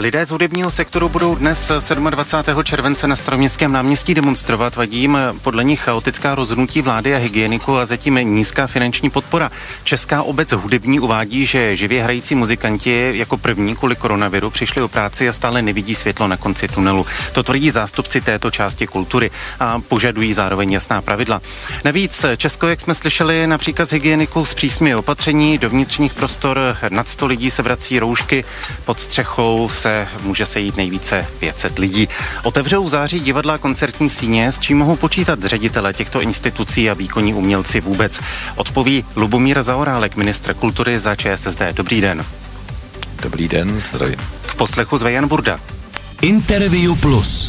Lidé z hudebního sektoru budou dnes 27. července na Staroměstském náměstí demonstrovat. Vadí jim podle nich chaotická rozhodnutí vlády a hygieniku a zatím nízká finanční podpora. Česká obec hudební uvádí, že živě hrající muzikanti jako první kvůli koronaviru přišli o práci a stále nevidí světlo na konci tunelu. To tvrdí zástupci této části kultury a požadují zároveň jasná pravidla. Navíc Česko, jak jsme slyšeli, na příkaz hygieniků zpřísňuje opatření, do vnitřních prostor nad 100 lidí se vrací roušky, pod střechou se může sejít nejvíce 500 lidí. Otevřou v září divadla a koncertní síně, s čím mohou počítat ředitele těchto institucí a výkonní umělci vůbec. Odpoví Lubomír Zaorálek, ministr kultury za ČSSD. Dobrý den. Dobrý den, zdravím. K poslechu zve Jan Burda. Interview Plus.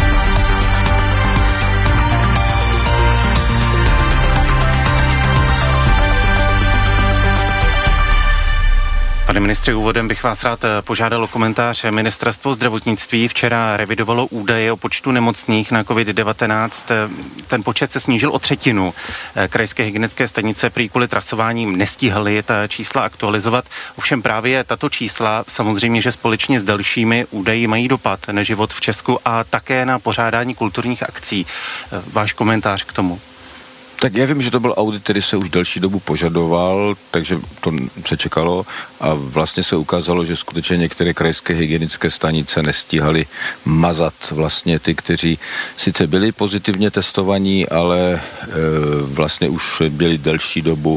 Pane ministře, úvodem bych vás rád požádal o komentář. Ministerstvo zdravotnictví včera revidovalo údaje o počtu nemocných na COVID-19. Ten počet se snížil o 1/3. Krajské hygienické stanice prý kvůli trasováním nestíhaly ta čísla aktualizovat. Ovšem právě tato čísla samozřejmě, že společně s dalšími údaji mají dopad na život v Česku a také na pořádání kulturních akcí. Váš komentář k tomu? Tak já vím, že to byl audit, který se už delší dobu požadoval, takže to se čekalo a vlastně se ukázalo, že skutečně některé krajské hygienické stanice nestíhaly mazat vlastně ty, kteří sice byli pozitivně testovaní, ale vlastně už byli delší dobu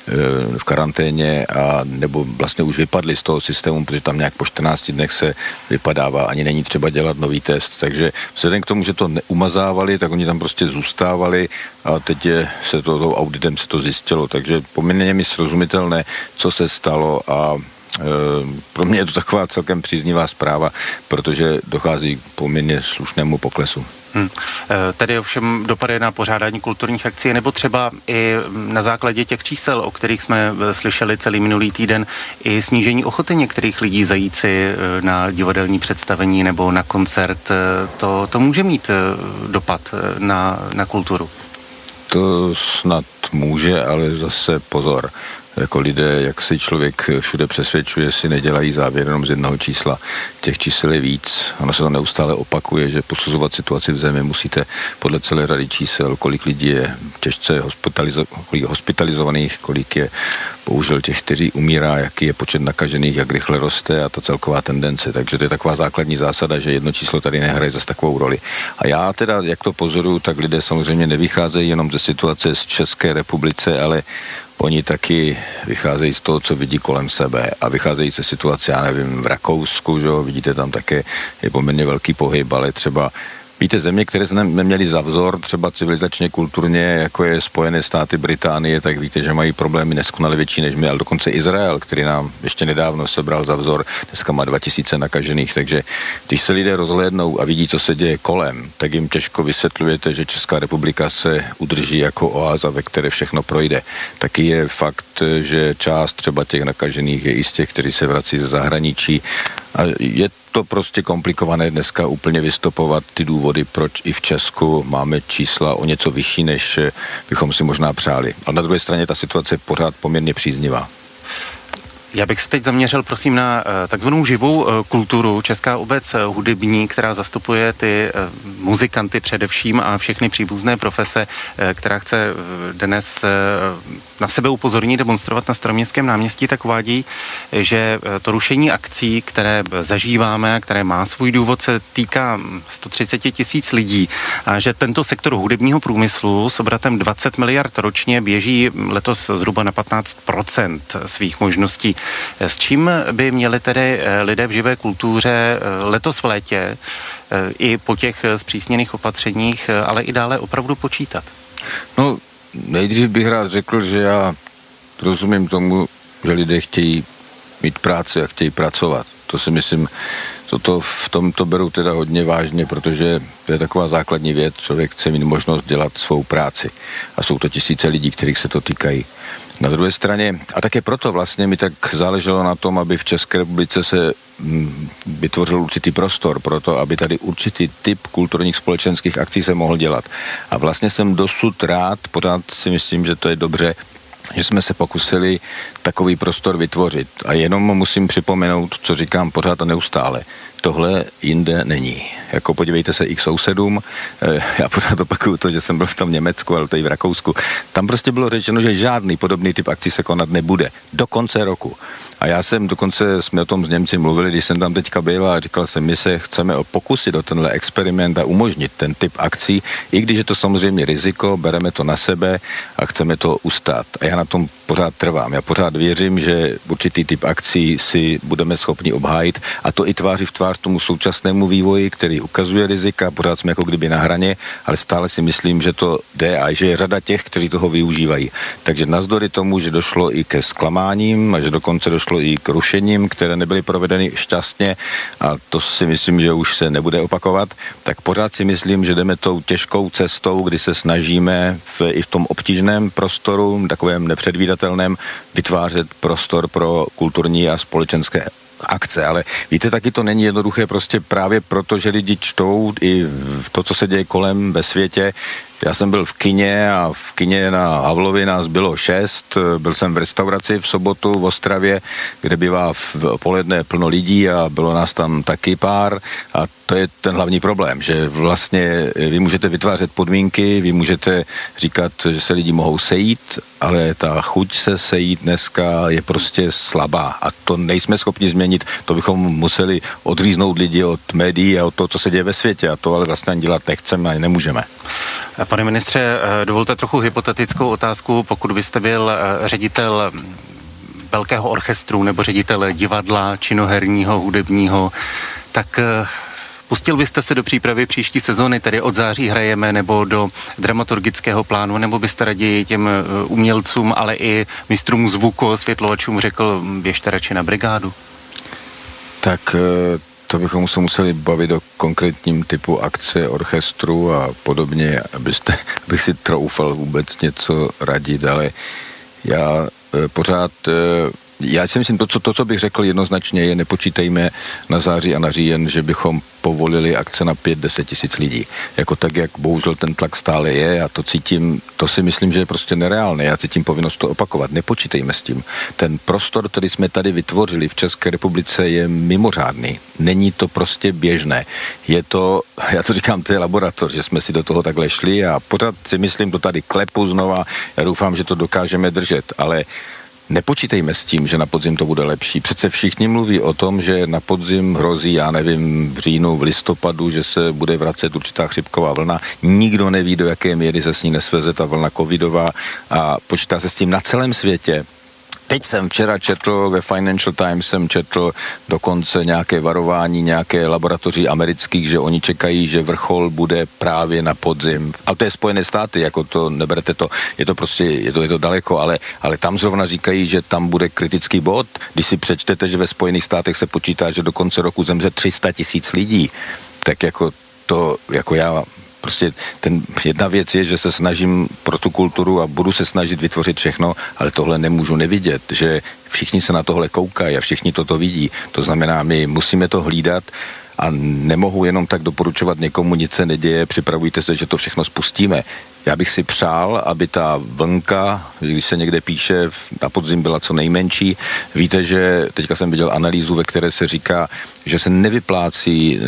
v karanténě a nebo vlastně už vypadli z toho systému, protože tam nějak po 14 dnech se vypadává, ani není třeba dělat nový test, takže vzhledem k tomu, že to neumazávali, tak oni tam prostě zůstávali a teď se toho auditem se to zjistilo, takže poměrně mi srozumitelné, co se stalo a pro mě je to taková celkem příznivá zpráva, protože dochází k poměrně slušnému poklesu. Tedy ovšem dopady na pořádání kulturních akcí, nebo třeba i na základě těch čísel, o kterých jsme slyšeli celý minulý týden, i snížení ochoty některých lidí zajít si na divadelní představení nebo na koncert, to může mít dopad na kulturu? To snad může, ale zase pozor. Jako lidé, jak si člověk všude přesvědčuje, si nedělají závěr jenom z jednoho čísla. Těch čísel je víc. Ono se to neustále opakuje, že posuzovat situaci v zemi musíte podle celé řady čísel, kolik lidí je těžce hospitalizovaných, kolik je bohužel těch, kteří umírá, jaký je počet nakažených, jak rychle roste a ta celková tendence. Takže to je taková základní zásada, že jedno číslo tady nehraje zase takovou roli. A já teda, jak to pozoruju, tak lidé samozřejmě nevycházejí jenom ze situace z České republice, ale oni taky vycházejí z toho, co vidí kolem sebe a vycházejí ze situace, já nevím, v Rakousku, že vidíte tam také je poměrně velký pohyb, ale třeba víte, země, které jsme neměli za vzor, třeba civilizačně, kulturně, jako je Spojené státy, Británie, tak víte, že mají problémy neskonale větší než my, ale dokonce Izrael, který nám ještě nedávno sebral za vzor, dneska má 2000 nakažených, takže když se lidé rozhlédnou a vidí, co se děje kolem, tak jim těžko vysvětlujete, že Česká republika se udrží jako oáza, ve které všechno projde. Taky je fakt, že část třeba těch nakažených je i z těch, kteří se vrací ze zahraničí a je to prostě komplikované dneska úplně vystopovat ty důvody, proč i v Česku máme čísla o něco vyšší, než bychom si možná přáli. A na druhé straně ta situace je pořád poměrně příznivá. Já bych se teď zaměřil, prosím, na takzvanou živou kulturu. Česká obec hudební, která zastupuje ty muzikanty především a všechny příbuzné profese, která chce dnes na sebe upozornit, demonstrovat na Staroměstském náměstí, tak uvádí, že to rušení akcí, které zažíváme a které má svůj důvod, se týká 130 000 lidí a že tento sektor hudebního průmyslu s obratem 20 miliard ročně běží letos zhruba na 15% svých možností. S čím by měli tedy lidé v živé kultuře letos v létě i po těch zpřísněných opatřeních, ale i dále opravdu počítat? No, nejdřív bych rád řekl, že já rozumím tomu, že lidé chtějí mít práci a chtějí pracovat. To si myslím, v tomto beru teda hodně vážně, protože to je taková základní věc, člověk chce mít možnost dělat svou práci. A jsou to tisíce lidí, kterých se to týkají. Na druhé straně, a také proto vlastně mi tak záleželo na tom, aby v České republice se vytvořil určitý prostor pro to, aby tady určitý typ kulturních společenských akcí se mohl dělat. A vlastně jsem dosud rád, pořád si myslím, že to je dobře, že jsme se pokusili takový prostor vytvořit. A jenom musím připomenout, co říkám pořád a neustále. Tohle jinde není. Jako podívejte se X7, já pořád opakuju to, že jsem byl v tom Německu, ale tady v Rakousku. Tam prostě bylo řečeno, že žádný podobný typ akcí se konat nebude. Do konce roku. A já jsem dokonce, jsme o tom s Němci mluvili, když jsem tam teďka byl a říkal jsem, my se chceme pokusit o tenhle experiment a umožnit ten typ akcí, i když je to samozřejmě riziko, bereme to na sebe a chceme to ustát. A já na tom pořád trvám. Já pořád věřím, že určitý typ akcí si budeme schopni obhájit a to i tváří v tvář tomu současnému vývoji, který ukazuje rizika, pořád jsme jako kdyby na hraně, ale stále si myslím, že to jde a že je řada těch, kteří toho využívají. Takže navzdory tomu, že došlo i ke zklamáním a že dokonce došlo i k rušením, které nebyly provedeny šťastně a to si myslím, že už se nebude opakovat, tak pořád si myslím, že jdeme tou těžkou cestou, kdy se snažíme i v tom obtížném prostoru, takovém nepředvídatelném, vytvářet prostor pro kulturní a společenské akce, ale víte, taky to není jednoduché prostě právě proto, že lidi čtou i to, co se děje kolem ve světě. Já jsem byl v kině a v kině na Havlovi nás bylo 6, byl jsem v restauraci v sobotu v Ostravě, kde bývá v poledne plno lidí a bylo nás tam taky pár a to je ten hlavní problém, že vlastně vy můžete vytvářet podmínky, vy můžete říkat, že se lidi mohou sejít, ale ta chuť se sejít dneska je prostě slabá a to nejsme schopni změnit, to bychom museli odříznout lidi od médií a od toho, co se děje ve světě a to ale vlastně dělat nechceme a nemůžeme. Pane ministře, dovolte trochu hypotetickou otázku. Pokud byste byl ředitel velkého orchestru nebo ředitel divadla, činoherního, hudebního, tak pustil byste se do přípravy příští sezony, tedy od září hrajeme, nebo do dramaturgického plánu, nebo byste raději těm umělcům, ale i mistrům zvuku, osvětlovačům řekl, běžte radši na brigádu? Tak to bychom se museli bavit o konkrétním typu akce, orchestru a podobně, abych si troufal vůbec něco radit, ale já pořád, já si myslím, to, co bych řekl jednoznačně je, nepočítejme na září a na říjen, že bychom povolili akce na 5-10 tisíc lidí. Jako tak, jak bohužel ten tlak stále je a to cítím, to si myslím, že je prostě nereálné. Já cítím povinnost to opakovat. Nepočítejme s tím. Ten prostor, který jsme tady vytvořili v České republice, je mimořádný. Není to prostě běžné. Je to, já to říkám, to je laboratoř, že jsme si do toho takhle šli a pořád si myslím, to tady klepu znova. Já doufám, že to dokážeme držet, ale nepočítejme s tím, že na podzim to bude lepší. Přece všichni mluví o tom, že na podzim hrozí, já nevím, v říjnu, v listopadu, že se bude vracet určitá chřipková vlna. Nikdo neví, do jaké míry se s ní nesveze ta vlna covidová a počítá se s tím na celém světě. Teď jsem včera četl, ve Financial Times jsem četl dokonce nějaké varování, nějaké laboratoří amerických, že oni čekají, že vrchol bude právě na podzim. A to je Spojené státy, jako to, neberte to, je to prostě, je to daleko, ale tam zrovna říkají, že tam bude kritický bod. Když si přečtete, že ve Spojených státech se počítá, že do konce roku zemře 300 000 lidí, tak jako to, jako já... Prostě jedna věc je, že se snažím pro tu kulturu a budu se snažit vytvořit všechno, ale tohle nemůžu nevidět, že všichni se na tohle koukají a všichni toto vidí. To znamená, my musíme to hlídat a nemohu jenom tak doporučovat někomu, nic se neděje, připravujte se, že to všechno spustíme. Já bych si přál, aby ta vlnka, když se někde píše, na podzim byla co nejmenší. Víte, že teďka jsem viděl analýzu, ve které se říká, že se nevyplácí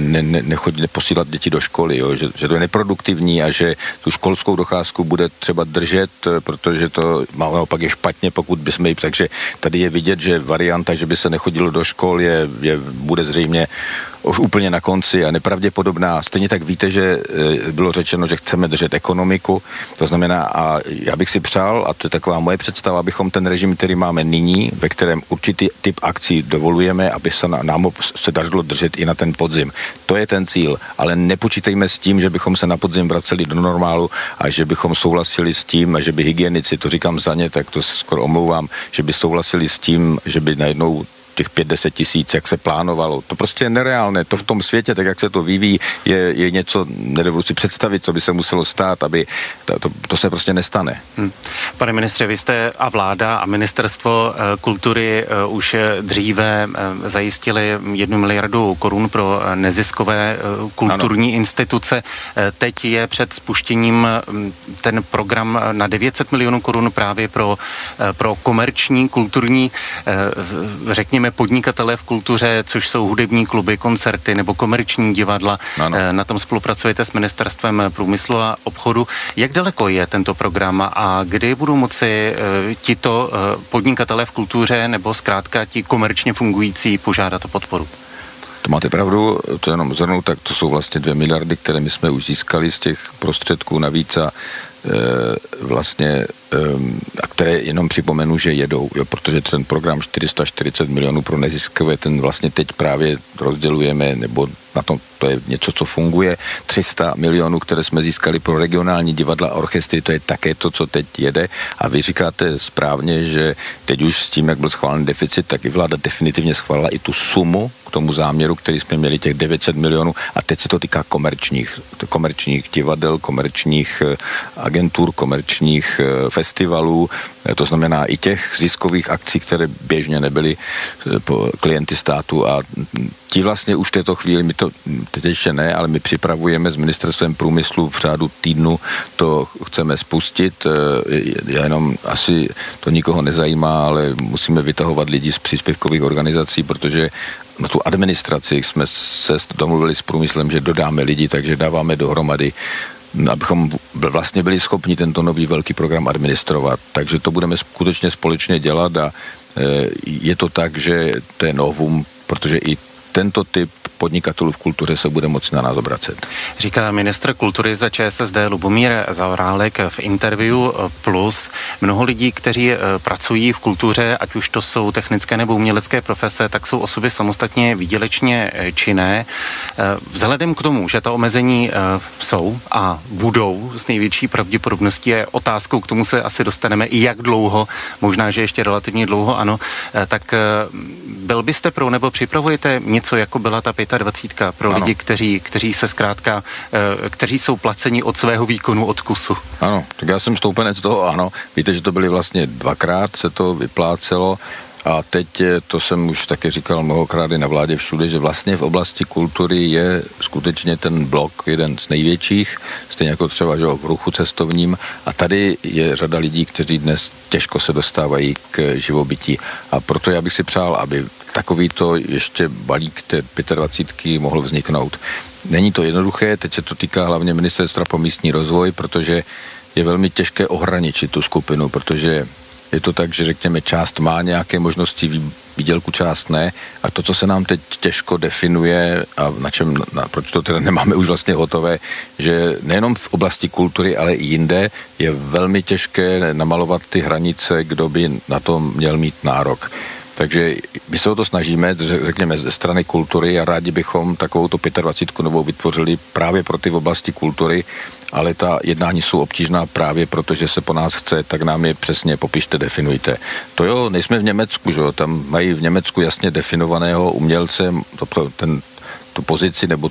neposílat děti do školy, jo? Že to je neproduktivní a že tu školskou docházku bude třeba držet, protože to naopak je špatně, pokud bychom ji... Takže tady je vidět, že varianta, že by se nechodilo do škol, bude zřejmě už úplně na konci a nepravděpodobná. Stejně tak víte, že bylo řečeno, že chceme držet ekonomiku, to znamená, a já bych si přál, a to je taková moje představa, abychom ten režim, který máme nyní, ve kterém určitý typ akcí dovolujeme, aby se nám se dařilo držet i na ten podzim. To je ten cíl, ale nepočítejme s tím, že bychom se na podzim vraceli do normálu a že bychom souhlasili s tím, a že by hygienici, to říkám za ně, tak to se skoro omlouvám, že by souhlasili s tím, že by najednou těch 5-10 tisíc, jak se plánovalo. To prostě je nereálné. To v tom světě, tak jak se to vyvíjí, je něco, nedovedu si představit, co by se muselo stát, aby to se prostě nestane. Pane ministře, vy jste a vláda a ministerstvo kultury už dříve zajistili 1 miliardu korun pro neziskové kulturní instituce. Teď je před spuštěním ten program na 900 milionů korun právě pro komerční, kulturní, řekněme, podnikatele v kultuře, což jsou hudební kluby, koncerty nebo komerční divadla. Ano. Na tom spolupracujete s Ministerstvem průmyslu a obchodu. Jak daleko je tento program a kdy budou moci tito podnikatele v kultuře nebo zkrátka ti komerčně fungující požádat o podporu? To máte pravdu, to jenom zhrnout, tak to jsou vlastně 2 miliardy, které my jsme už získali z těch prostředků navíc a vlastně, a které jenom připomenu, že jedou, jo, protože ten program 440 milionů pro neziskové, ten vlastně teď právě rozdělujeme, nebo na tom to je něco, co funguje. 300 milionů, které jsme získali pro regionální divadla a orchestry, to je také to, co teď jede. A vy říkáte správně, že teď už s tím, jak byl schválen deficit, tak i vláda definitivně schválila i tu sumu k tomu záměru, který jsme měli, těch 900 milionů. A teď se to týká komerčních divadel, komerčních agentur, komerčních festivalů, to znamená i těch ziskových akcí, které běžně nebyly klienty státu a ti vlastně už v této chvíli, my to teď ještě ne, ale my připravujeme s Ministerstvem průmyslu v řádu týdnu, to chceme spustit, já jenom asi to nikoho nezajímá, ale musíme vytahovat lidi z příspěvkových organizací, protože na tu administraci jsme se domluvili s průmyslem, že dodáme lidi, takže dáváme dohromady, abychom vlastně byli schopni tento nový velký program administrovat. Takže to budeme skutečně společně dělat a je to tak, že to je novum, protože i tento typ podnikatelů v kultuře se bude moci na nás obracet. Říká ministr kultury za ČSSD Lubomír Zaorálek v Interview Plus. Mnoho lidí, kteří pracují v kultuře, ať už to jsou technické nebo umělecké profese, tak jsou osoby samostatně výdělečně činné. Vzhledem k tomu, že ta omezení jsou a budou s největší pravděpodobností, je otázkou, k tomu se asi dostaneme i jak dlouho, možná, že ještě relativně dlouho, ano, tak byl byste pro nebo připravujete něco, jako byla ta 25 pro ano. Lidi, kteří se zkrátka, kteří jsou placeni od svého výkonu, od kusu. Ano, tak já jsem stoupenec toho, ano. Víte, že to byly vlastně 2krát, se to vyplácelo a teď, to jsem už také říkal mnohokrát i na vládě všude, že vlastně v oblasti kultury je skutečně ten blok jeden z největších, stejně jako třeba že v ruchu cestovním a tady je řada lidí, kteří dnes těžko se dostávají k živobytí a proto já bych si přál, aby takovýto ještě balík té 25 mohl vzniknout. Není to jednoduché, teď se to týká hlavně Ministerstva pro místní rozvoj, protože je velmi těžké ohraničit tu skupinu, protože je to tak, že řekněme část má nějaké možnosti výdělku, část ne a to, co se nám teď těžko definuje a proč to teda nemáme už vlastně hotové, že nejenom v oblasti kultury, ale i jinde je velmi těžké namalovat ty hranice, kdo by na to měl mít nárok. Takže my se o to snažíme, řekněme, ze strany kultury a rádi bychom takovouto 25 novou vytvořili právě pro ty v oblasti kultury, ale ta jednání jsou obtížná právě proto, že se po nás chce, tak nám je přesně popište, definujte. To jo, nejsme v Německu, že jo, tam mají v Německu jasně definovaného umělce, tu pozici nebo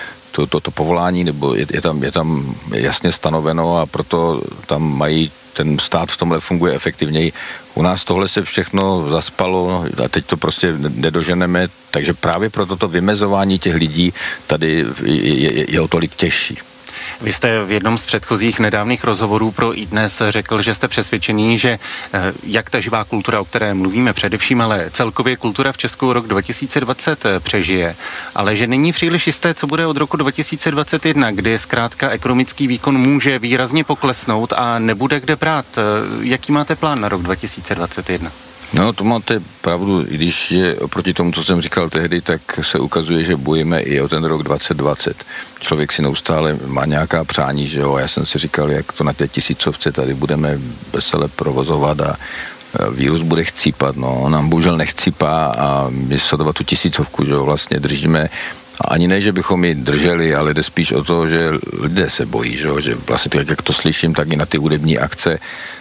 to povolání, nebo je tam jasně stanoveno a proto tam mají ten stát v tomhle funguje efektivněji. U nás tohle se všechno zaspalo a teď to prostě nedoženeme, takže právě pro toto vymezování těch lidí tady je o tolik těžší. Vy jste v jednom z předchozích nedávných rozhovorů pro iDnes řekl, že jste přesvědčený, že jak ta živá kultura, o které mluvíme především, ale celkově kultura v Česku rok 2020 přežije, ale že není příliš jisté, co bude od roku 2021, kdy zkrátka ekonomický výkon může výrazně poklesnout a nebude kde brát. Jaký máte plán na rok 2021? No, to máte pravdu, i když je oproti tomu, co jsem říkal tehdy, tak se ukazuje, že bojíme i o ten rok 2020. Člověk si neustále má nějaká přání, že jo, já jsem si říkal, jak to na té 1000 tady budeme vesele provozovat a vírus bude chcípat, no, nám bohužel nechcípá a my sledovat tu 1000, že jo, vlastně držíme. A ani ne, že bychom ji drželi, ale jde spíš o to, že lidé se bojí, že vlastně tak, jak to slyším, tak i na ty hudební akce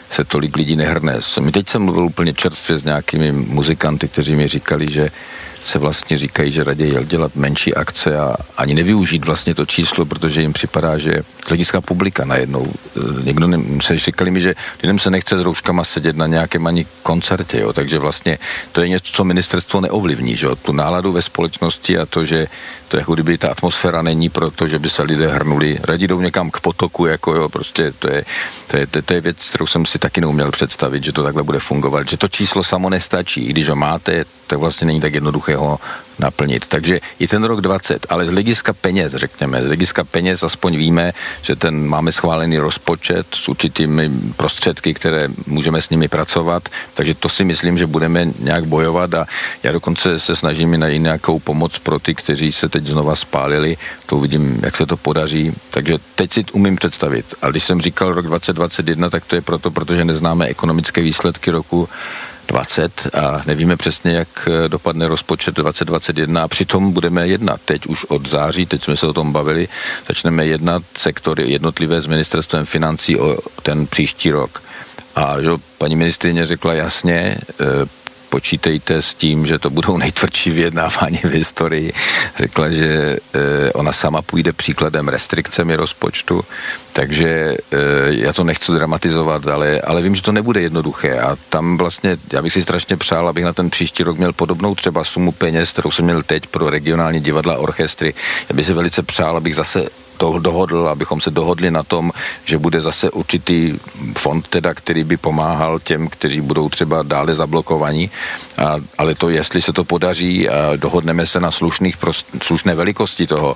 se tolik lidí nehrne. Teď jsem mluvil úplně čerstvě s nějakými muzikanty, kteří mi říkali, že se vlastně říkají, že raději jel dělat menší akce a ani nevyužít vlastně to číslo, protože jim připadá, že hlediska publika najednou. Se říkali mi, že lidem se nechce s rouškama sedět na nějakém ani koncertě, jo, takže vlastně to je něco, co ministerstvo neovlivní, že jo, tu náladu ve společnosti a to, že to jako kdyby ta atmosféra není proto, že by se lidé hrnuli, raději jdou někam k potoku, jako jo, prostě to je věc, kterou jsem si taky neuměl představit, že to takhle bude fungovat, že to číslo samo nestačí, i když ho máte, tak vlastně není tak jednoduché ho naplnit. Takže i ten rok 20, ale z hlediska peněz, řekněme, z hlediska peněz aspoň víme, že máme schválený rozpočet s určitými prostředky, které můžeme s nimi pracovat, takže to si myslím, že budeme nějak bojovat a já dokonce se snažím najít nějakou pomoc pro ty, kteří se teď znova spálili, to uvidím, jak se to podaří, takže teď si umím představit. A když jsem říkal rok 2021, tak to je protože neznáme ekonomické výsledky roku 20 a nevíme přesně, jak dopadne rozpočet 2021 a přitom budeme jednat. Teď už od září, teď jsme se o tom bavili, začneme jednat sektory jednotlivé s ministerstvem financí o ten příští rok. A že paní ministryně řekla jasně, počítejte s tím, že to budou nejtvrdší vyjednávání v historii. Řekla, že ona sama půjde příkladem restrikcemi rozpočtu, takže já to nechci dramatizovat, ale vím, že to nebude jednoduché a tam vlastně, já bych si strašně přál, abych na ten příští rok měl podobnou třeba sumu peněz, kterou jsem měl teď pro regionální divadla a orchestry. Já bych si velice přál, abych zase abychom se dohodli na tom, že bude zase určitý fond teda, který by pomáhal těm, kteří budou třeba dále zablokovaní, ale to, jestli se to podaří a dohodneme se na slušné velikosti toho,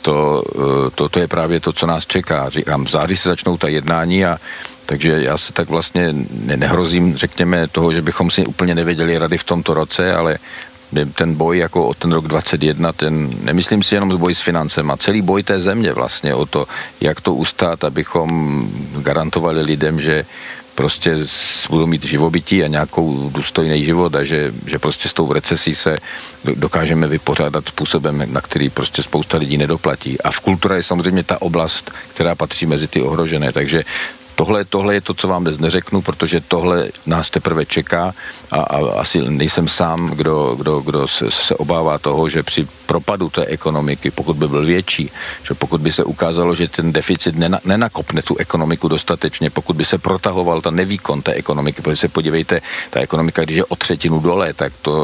to je právě to, co nás čeká. Říkám, v září se začnou ta jednání a takže já se tak vlastně nehrozím, řekněme, toho, že bychom si úplně nevěděli rady v tomto roce, ale ten boj jako o ten rok 2021, nemyslím si jenom boj s financema, celý boj té země vlastně o to, jak to ustát, abychom garantovali lidem, že prostě budou mít živobytí a nějakou důstojný život a že prostě s tou recesí se dokážeme vypořádat způsobem, na který prostě spousta lidí nedoplatí. A v kultura je samozřejmě ta oblast, která patří mezi ty ohrožené, takže tohle je to, co vám dnes neřeknu, protože tohle nás teprve čeká a asi nejsem sám, kdo se obává toho, že při propadu té ekonomiky, pokud by byl větší, že pokud by se ukázalo, že ten deficit nenakopne tu ekonomiku dostatečně, pokud by se protahoval ta nevýkon té ekonomiky, protože se podívejte, ta ekonomika, když je o třetinu dole, tak to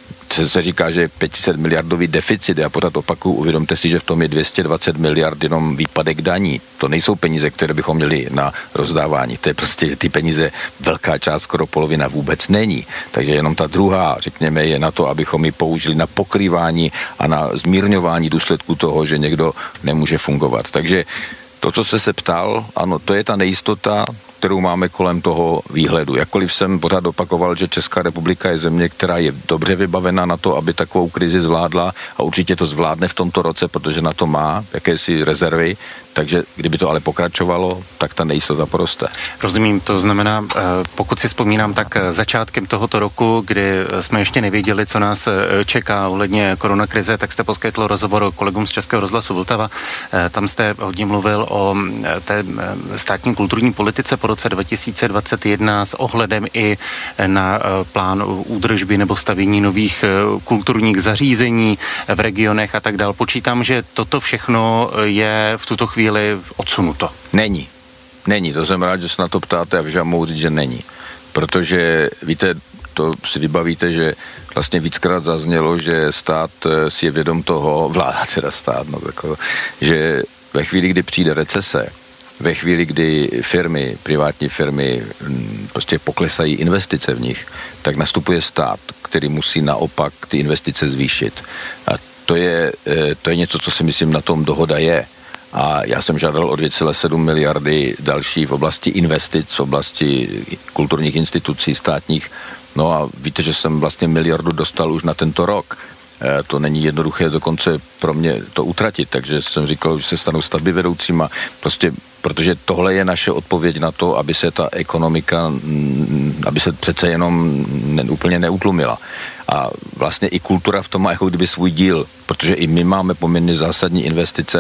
se říká, že je 500 miliardový deficit. Já pořád opakuju, uvědomte si, že v tom je 220 miliard jenom výpadek daní. To nejsou peníze, které bychom měli na rozdávání. To je prostě, že ty peníze, velká část, skoro polovina vůbec není. Takže jenom ta druhá, řekněme, je na to, abychom ji použili na pokrývání a na zmírňování důsledků toho, že někdo nemůže fungovat. Takže to, co jste se ptal, ano, to je ta nejistota, kterou máme kolem toho výhledu. Jakkoliv jsem pořád opakoval, že Česká republika je země, která je dobře vybavená na to, aby takovou krizi zvládla a určitě to zvládne v tomto roce, protože na to má jakési rezervy, takže kdyby to ale pokračovalo, tak ta nejistota poroste. Rozumím, to znamená, pokud si vzpomínám, tak začátkem tohoto roku, kdy jsme ještě nevěděli, co nás čeká ohledně koronakrize, tak jste poskytl rozhovor kolegům z Českého rozhlasu Vltava. Tam jste hodně mluvil o té státní kulturní politice po roce 2021 s ohledem i na plán údržby nebo stavění nových kulturních zařízení v regionech a tak dál. Počítám, že toto všechno je v tuto chvíli odsunuto. Není, to jsem rád, že se na to ptáte a že mohu říct, že není. Protože, víte, to si vybavíte, že vlastně víckrát zaznělo, že stát si je vědom toho, vláda teda stát, že ve chvíli, kdy přijde recese, ve chvíli, kdy privátní firmy prostě poklesají investice v nich, tak nastupuje stát, který musí naopak ty investice zvýšit. A to je něco, co si myslím, na tom dohoda je. A já jsem žádal o 2,7 miliardy další v oblasti investic, v oblasti kulturních institucí státních. No a víte, že jsem vlastně miliardu dostal už na tento rok. To není jednoduché dokonce pro mě to utratit, takže jsem říkal, že se stanu stavby vedoucíma. Prostě, protože tohle je naše odpověď na to, aby se ta ekonomika, aby se přece jenom úplně neutlumila. A vlastně i kultura v tom má jako kdyby svůj díl, protože i my máme poměrně zásadní investice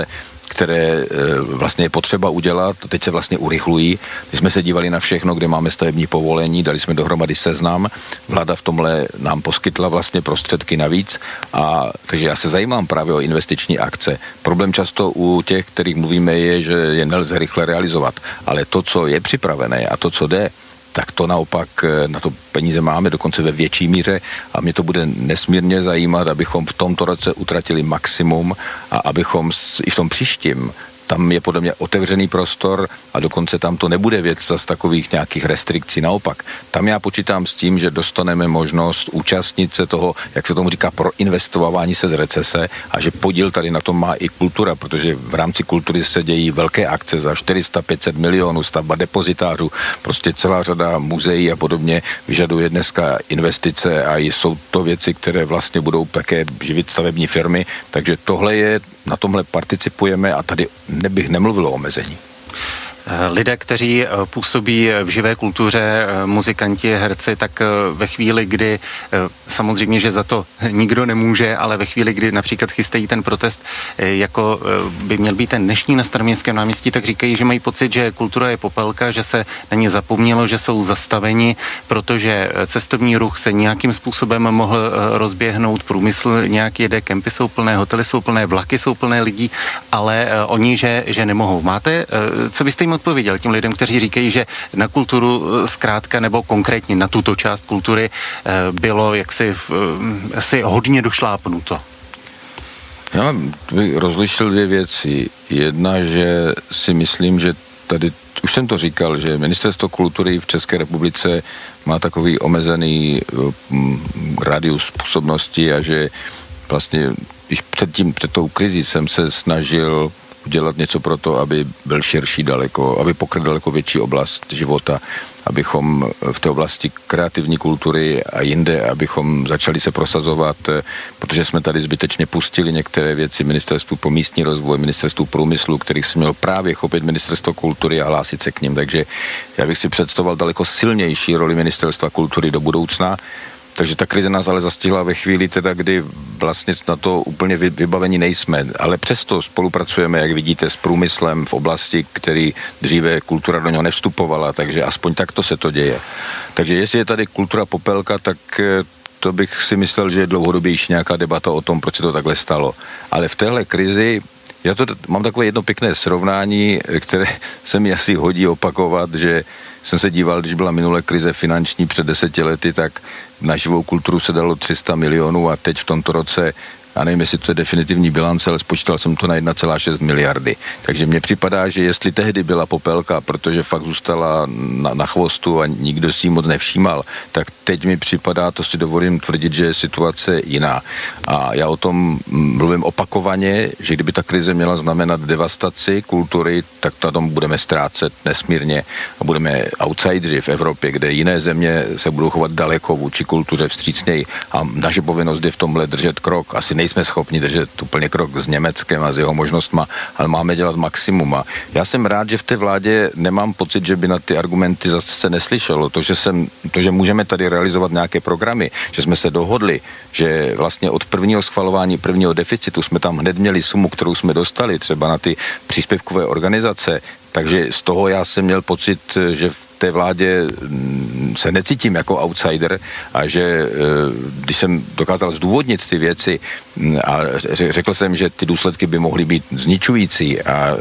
které vlastně je potřeba udělat, teď se vlastně urychlují. My jsme se dívali na všechno, kde máme stavební povolení, dali jsme dohromady seznam, vláda v tomhle nám poskytla vlastně prostředky navíc, a takže já se zajímám právě o investiční akce. Problém často u těch, kterých mluvíme, je, že je nelze rychle realizovat, ale to, co je připravené a to, co jde, tak to naopak na to peníze máme, dokonce ve větší míře, a mě to bude nesmírně zajímat, abychom v tomto roce utratili maximum a abychom i v tom příštím, tam je podle mě otevřený prostor a dokonce tam to nebude věc z takových nějakých restrikcí. Naopak, tam já počítám s tím, že dostaneme možnost účastnit se toho, jak se tomu říká, proinvestování se z recese, a že podíl tady na tom má i kultura, protože v rámci kultury se dějí velké akce za 400-500 milionů, stavba depozitářů, prostě celá řada muzeí a podobně vyžaduje dneska investice a jsou to věci, které vlastně budou také živit stavební firmy, takže tohle je, na tomhle participujeme a tady bych nemluvil o omezení. Lidé, kteří působí v živé kultuře, muzikanti, herci, tak ve chvíli, kdy samozřejmě, že za to nikdo nemůže, ale ve chvíli, kdy například chystají ten protest, jako by měl být ten dnešní na Staroměstském náměstí, tak říkají, že mají pocit, že kultura je popelka, že se na ně zapomnělo, že jsou zastaveni, protože cestovní ruch se nějakým způsobem mohl rozběhnout, průmysl nějak jede, kempy jsou plné, hotely jsou plné, vlaky jsou plné lidí, ale oni, že nemohou. Máte, co byste jim odpověděl těm lidem, kteří říkají, že na kulturu zkrátka nebo konkrétně na tuto část kultury bylo jaksi asi hodně došlápnuto? Já bych rozlišil dvě věci. Jedna, že si myslím, že tady, už jsem to říkal, že Ministerstvo kultury v České republice má takový omezený radius působnosti a že vlastně, když před tou krizí jsem se snažil udělat něco pro to, aby byl širší daleko, aby pokryl daleko větší oblast života, abychom v té oblasti kreativní kultury a jinde, abychom začali se prosazovat, protože jsme tady zbytečně pustili některé věci Ministerstvu pro místní rozvoj, Ministerstvu průmyslu, kterých se mělo právě chopit Ministerstvo kultury a hlásit se k nim. Takže já bych si představoval daleko silnější roli Ministerstva kultury do budoucna. Takže ta krize nás ale zastihla ve chvíli teda, kdy vlastně na to úplně vybavení nejsme, ale přesto spolupracujeme, jak vidíte, s průmyslem v oblasti, který dříve kultura do něho nevstupovala, takže aspoň takto se to děje. Takže jestli je tady kultura popelka, tak to bych si myslel, že je dlouhodobější nějaká debata o tom, proč se to takhle stalo. Ale v téhle krizi já to mám takové jedno pěkné srovnání, které se mi asi hodí opakovat, že jsem se díval, když byla minulé krize finanční před 10 lety, tak na živou kulturu se dalo 300 milionů a teď v tomto roce, já nevím, jestli to je definitivní bilance, ale spočítal jsem to na 1,6 miliardy. Takže mně připadá, že jestli tehdy byla popelka, protože fakt zůstala na chvostu a nikdo si ji moc nevšímal, tak teď mi připadá, to si dovolím tvrdit, že je situace jiná. A já o tom mluvím opakovaně, že kdyby ta krize měla znamenat devastaci kultury, tak na tom budeme ztrácet nesmírně a budeme outsideri v Evropě, kde jiné země se budou chovat daleko vůči kultuře vstřícněji a naše povinnost je v tomhle držet krok. Asi nejsme schopni držet úplně krok s Německem a s jeho možnostma, ale máme dělat maximum. A já jsem rád, že v té vládě nemám pocit, že by na ty argumenty zase se neslyšelo. To, že můžeme tady realizovat nějaké programy, že jsme se dohodli, že vlastně od prvního schvalování prvního deficitu jsme tam hned měli sumu, kterou jsme dostali třeba na ty příspěvkové organizace, takže z toho já jsem měl pocit, že v té vládě se necítím jako outsider a že když jsem dokázal zdůvodnit ty věci a řekl jsem, že ty důsledky by mohly být zničující a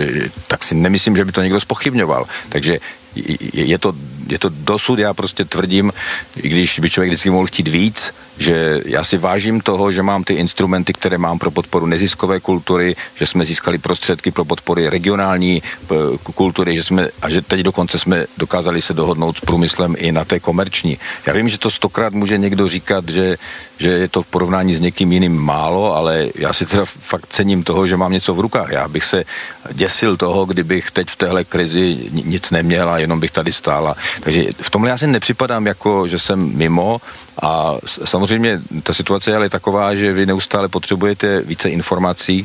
tak si nemyslím, že by to někdo zpochybňoval. Takže je to dosud, já prostě tvrdím, i když by člověk vždycky mohl chtít víc, že já si vážím toho, že mám ty instrumenty, které mám pro podporu neziskové kultury, že jsme získali prostředky pro podpory regionální kultury, že teď dokonce jsme dokázali se dohodnout s průmyslem i na té komerční. Já vím, že to 100krát může někdo říkat, že je to v porovnání s někým jiným málo, ale já si teda fakt cením toho, že mám něco v rukách. Já bych se děsil toho, kdybych teď v téhle krizi nic neměl a jenom bych tady stála. Takže v tomhle já si nepřipadám jako, že jsem mimo a samozřejmě ta situace je ale taková, že vy neustále potřebujete více informací,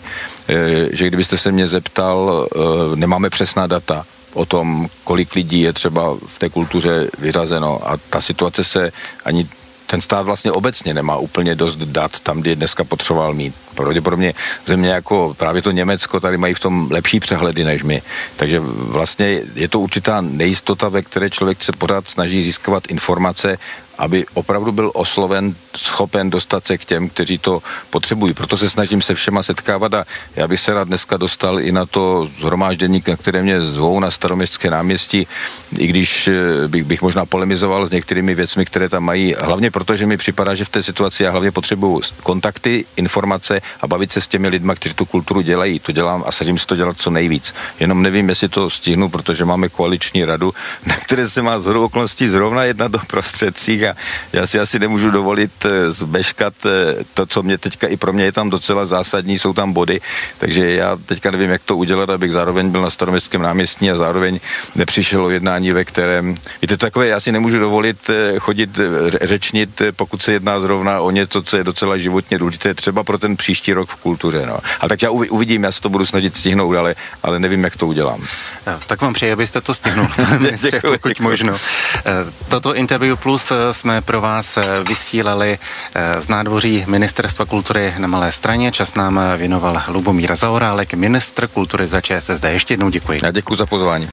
že kdybyste se mě zeptal, nemáme přesná data o tom, kolik lidí je třeba v té kultuře vyřazeno a ta situace se ani ten stát vlastně obecně nemá úplně dost dat tam, kde dneska potřeboval mít. Pravděpodobně země jako právě to Německo tady mají v tom lepší přehledy než my. Takže vlastně je to určitá nejistota, ve které člověk se pořád snaží získávat informace, aby opravdu byl osloven, schopen dostat se k těm, kteří to potřebují. Proto se snažím se všema setkávat a já bych se rád dneska dostal i na to shromáždění, na které mě zvou na Staroměstské náměstí, i když bych možná polemizoval s některými věcmi, které tam mají, hlavně proto, že mi připadá, že v té situaci já hlavně potřebuju kontakty, informace a bavit se s těmi lidmi, kteří tu kulturu dělají. To dělám a snažím se to dělat co nejvíc. Jenom nevím, jestli to stihnu, protože máme koaliční radu, na které se má shodou okolností zrovna jednat o prostředcích a já si asi nemůžu dovolit zbeškat to, co mě teďka i pro mě je tam docela zásadní, jsou tam body, takže já teďka nevím, jak to udělat, abych zároveň byl na Staroměstském náměstí a zároveň nepřišel o jednání, ve kterém, víte, takové, já si nemůžu dovolit chodit řečnit, pokud se jedná zrovna o něco, co je docela životně důležité, třeba pro ten příští rok v kultuře, no. A tak já uvidím, já se to budu snažit stihnout, ale nevím, jak to udělám. Tak vám přeji, abyste to stihnul, pane ministře, pokud možno. Toto Interview Plus jsme pro vás vysílali z nádvoří Ministerstva kultury na Malé Straně. Čas nám věnoval Lubomír Zaorálek, ministr kultury za ČSSD. Ještě jednou děkuji. Já děkuji za pozvání.